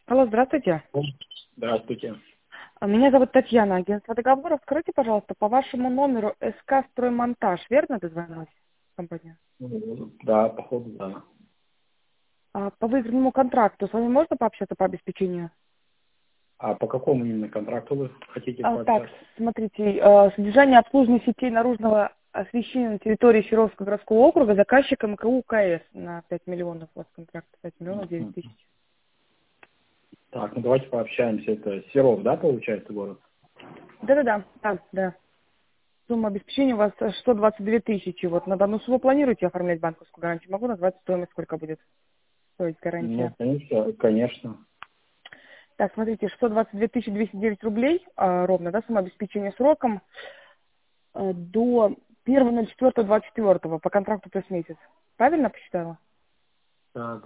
Алло, здравствуйте. Здравствуйте. Меня зовут Татьяна, агентство договоров. Скажите, пожалуйста, по вашему номеру СК «Строймонтаж», верно дозвонилась компания? Да, походу, да. По выигранному контракту с вами можно пообщаться по обеспечению? А по какому именно контракту вы хотите Так, пообщаться? смотрите, содержание обслуживания сетей наружного освещения на территории Серовского городского округа заказчиком МКУ КС на 5 миллионов. У вас контракт 5 миллионов 9 Мгм. тысяч. Так, ну давайте пообщаемся. Это Серов, да, получается, город? Да. Сумма обеспечения у вас 122 тысячи. Вот на данную сумму планируете оформлять банковскую гарантию? Могу назвать стоимость, сколько будет стоить Ну, гарантия. конечно. Так, смотрите, 122 209 рублей ровно, да, сумма обеспечения сроком до 1.04.24 по контракту плюс месяц. Правильно посчитала? Так,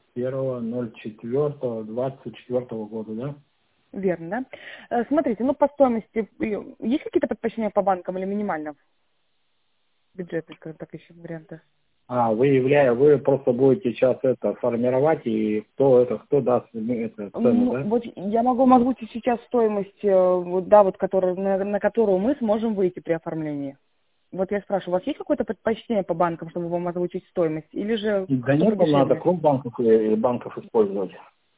1.04.24 года, да? Верно, да? Смотрите, ну по стоимости, есть какие-то предпочтения по банкам или минимально бюджетные, скажем так, еще варианты? А, вы просто будете сейчас это формировать, и кто даст цену, Ну, да? вот я могу вам озвучить сейчас стоимость, вот, да, вот, на которую мы сможем выйти при оформлении. Вот я спрашиваю, у вас есть какое-то предпочтение по банкам, чтобы вам озвучить стоимость? Или же Да что нет, нам надо подешевле? круг банков использовать.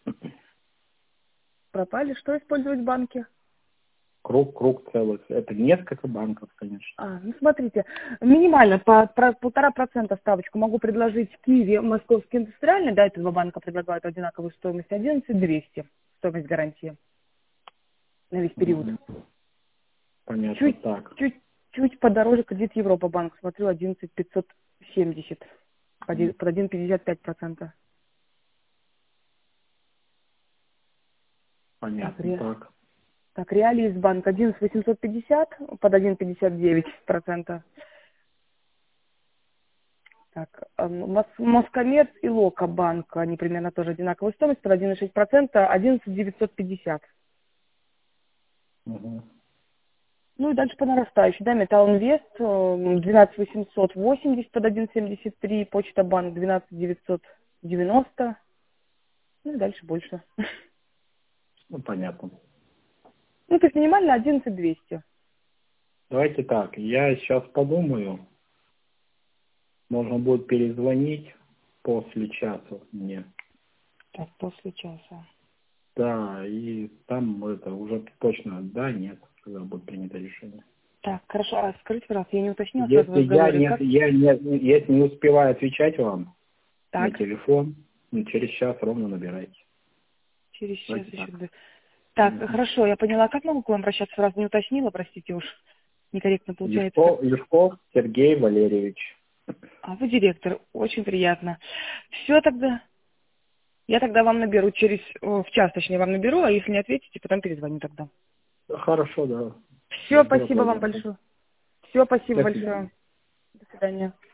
Пропали? Что использовать в банке? Круг целый. Это несколько банков, конечно. Ну смотрите, минимально по 1,5% ставочку могу предложить Киеве, Московский индустриальный, да, эти два банка предлагают одинаковую стоимость, 11 200 стоимость гарантии на весь период. Мгм. Понятно, Чуть, так. чуть подороже кредит Европа банк, смотрю, 11 570 под 1,55%. Так, Понятно, так. так, Реалии из банка 11 850 под 1,59%. Так, Москомерц и Лока банк, они примерно тоже одинаковая стоимость, под 1,6%, 11 950. Мгм. Ну и дальше по нарастающей, да, Металл Инвест 12 880 под 1,73, Почта Банк 12 990, ну и дальше больше. Ну, понятно. Ну, то есть минимально 11 200. Давайте так, я сейчас подумаю, можно будет перезвонить после часа мне. Так, после часа. Да, и там это уже точно да, нет, когда будет принято решение. Так, хорошо, а скажите, пожалуйста, я не уточнила сразу в Если разговоре, как? если не успеваю отвечать вам на Так, телефон, через час ровно набирайте. через час Давайте еще. так. Так, Мгм. хорошо, я поняла. Как могу к вам обращаться? Сразу не уточнила, простите уж. Некорректно получается. Лешков Сергей Валерьевич. А вы директор, очень приятно. Все тогда. Я тогда вам наберу в час, точнее, вам наберу, а если не ответите, потом перезвоню тогда. Хорошо, да. Все, Жду от спасибо вас вам звонка. большое. Все, спасибо До свидания. большое. До свидания.